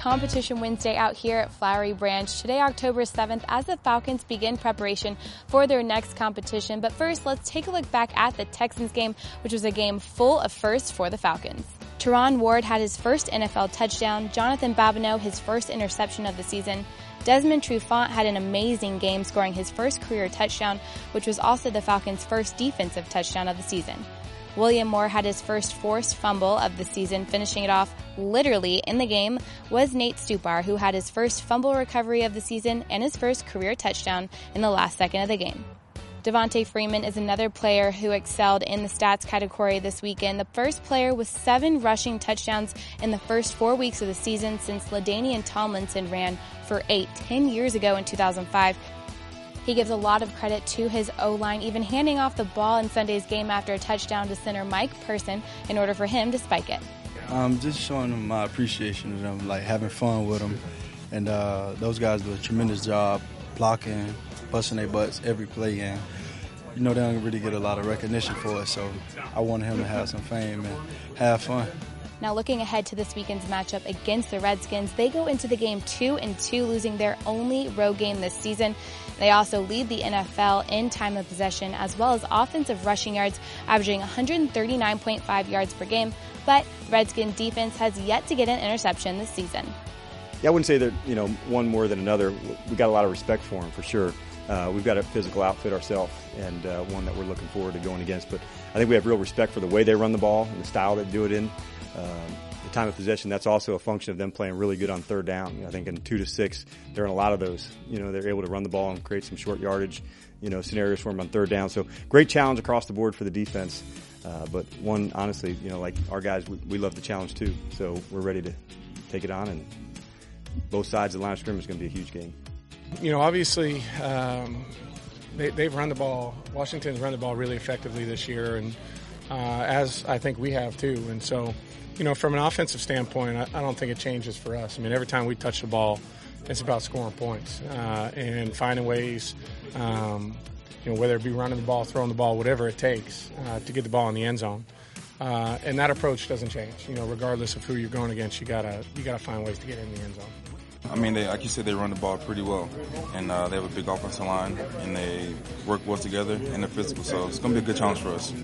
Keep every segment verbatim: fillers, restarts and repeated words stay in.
Competition Wednesday out here at Flowery Branch. Today, October seventh, as the Falcons begin preparation for their next competition. But first, let's take a look back at the Texans game, which was a game full of firsts for the Falcons. Teron Ward had his first N F L touchdown, Jonathan Babineau his first interception of the season. Desmond Trufant had an amazing game, scoring his first career touchdown, which was also the Falcons' first defensive touchdown of the season. William Moore had his first forced fumble of the season. Finishing it off literally in the game was Nate Stupar, who had his first fumble recovery of the season and his first career touchdown in the last second of the game. Devontae Freeman is another player who excelled in the stats category this weekend. The first player with seven rushing touchdowns in the first four weeks of the season since LaDainian Tomlinson ran for eight ten years ago in two thousand five. He gives a lot of credit to his O-line, even handing off the ball in Sunday's game after a touchdown to center Mike Person in order for him to spike it. Um, just showing them my appreciation of them, like having fun with them. And uh, those guys do a tremendous job blocking, busting their butts every play. And, you know, they don't really get a lot of recognition for it. So I wanted him to have some fame and have fun. Now, looking ahead to this weekend's matchup against the Redskins, they go into the game two and two, losing their only road game this season. They also lead the N F L in time of possession as well as offensive rushing yards, averaging one hundred thirty-nine point five yards per game. But Redskins defense has yet to get an interception this season. Yeah, I wouldn't say that, you know, one more than another. We got a lot of respect for them for sure. Uh, we've got a physical outfit ourselves and uh, one that we're looking forward to going against. But I think we have real respect for the way they run the ball and the style they do it in. Um, the time of possession, that's also a function of them playing really good on third down. You know, I think in two to six, they're in a lot of those. You know, they're able to run the ball and create some short yardage, you know, scenarios for them on third down. So great challenge across the board for the defense. Uh, but one, honestly, you know, like our guys, we, we love the challenge too. So we're ready to take it on, and both sides of the line of scrimmage is going to be a huge game. You know, obviously, um, they, they've run the ball. Washington's run the ball really effectively this year, and uh, as I think we have too. And so, you know, from an offensive standpoint, I, I don't think it changes for us. I mean, every time we touch the ball, it's about scoring points uh, and finding ways, um, you know, whether it be running the ball, throwing the ball, whatever it takes uh, to get the ball in the end zone. Uh, and that approach doesn't change. You know, regardless of who you're going against, you gotta you gotta find ways to get in the end zone. I mean, they, like you said, they run the ball pretty well, and uh, they have a big offensive line, and they work well together, and they're physical, so it's going to be a good challenge for us.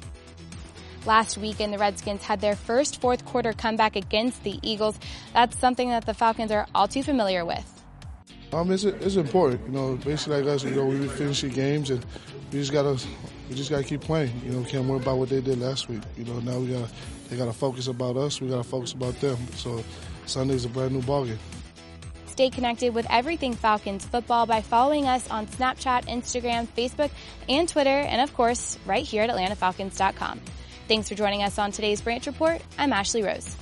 Last weekend, the Redskins had their first fourth quarter comeback against the Eagles. That's something that the Falcons are all too familiar with. Um, it's it's important, you know. Basically, like us, you know, we finish the games, and we just gotta we just gotta keep playing. You know, we can't worry about what they did last week. You know, now we gotta they gotta focus about us. We gotta focus about them. So Sunday's a brand new ballgame. Stay connected with everything Falcons football by following us on Snapchat, Instagram, Facebook, and Twitter, and of course, right here at Atlanta Falcons dot com. Thanks for joining us on today's Branch Report. I'm Ashley Rose.